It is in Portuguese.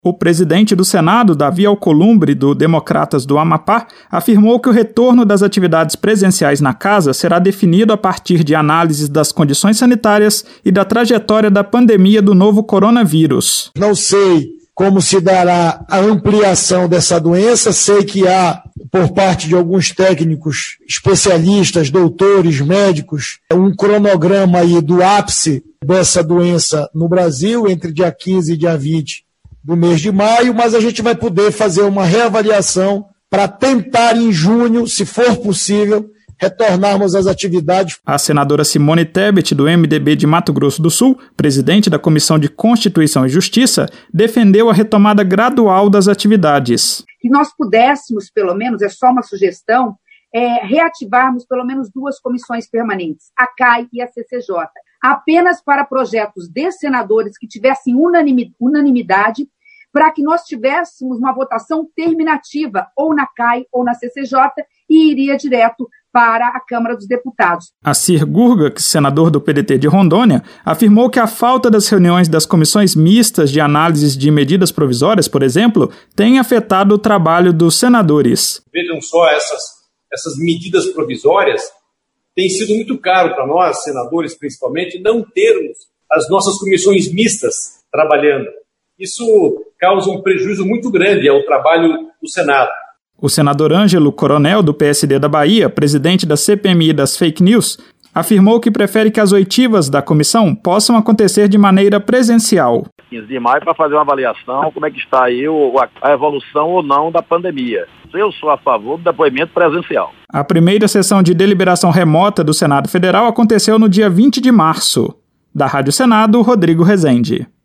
O presidente do Senado, Davi Alcolumbre, do Democratas do Amapá, afirmou que o retorno das atividades presenciais na casa será definido a partir de análises das condições sanitárias e da trajetória da pandemia do novo coronavírus. Não sei como se dará a ampliação dessa doença, sei que há, por parte de alguns técnicos, especialistas, doutores, médicos, um cronograma aí do ápice dessa doença no Brasil, entre dia 15 e dia 20 do mês de maio, mas a gente vai poder fazer uma reavaliação para tentar em junho, se for possível, retornarmos às atividades. A senadora Simone Tebet, do MDB de Mato Grosso do Sul, presidente da Comissão de Constituição e Justiça, defendeu a retomada gradual das atividades. Que nós pudéssemos, pelo menos, é só uma sugestão, reativarmos pelo menos 2 comissões permanentes, a CAI e a CCJ, apenas para projetos de senadores que tivessem unanimidade, para que nós tivéssemos uma votação terminativa, ou na CAI ou na CCJ, e iria direto para a Câmara dos Deputados. Assir Gurga, senador do PDT de Rondônia, afirmou que a falta das reuniões das comissões mistas de análises de medidas provisórias, por exemplo, tem afetado o trabalho dos senadores. Vejam só, essas medidas provisórias tem sido muito caro para nós, senadores principalmente, não termos as nossas comissões mistas trabalhando. Isso causa um prejuízo muito grande ao trabalho do Senado. O senador Ângelo Coronel, do PSD da Bahia, presidente da CPMI das Fake News, afirmou que prefere que as oitivas da comissão possam acontecer de maneira presencial. 15 de maio para fazer uma avaliação, como é que está aí a evolução ou não da pandemia. Eu sou a favor do depoimento presencial. A primeira sessão de deliberação remota do Senado Federal aconteceu no dia 20 de março. Da Rádio Senado, Rodrigo Rezende.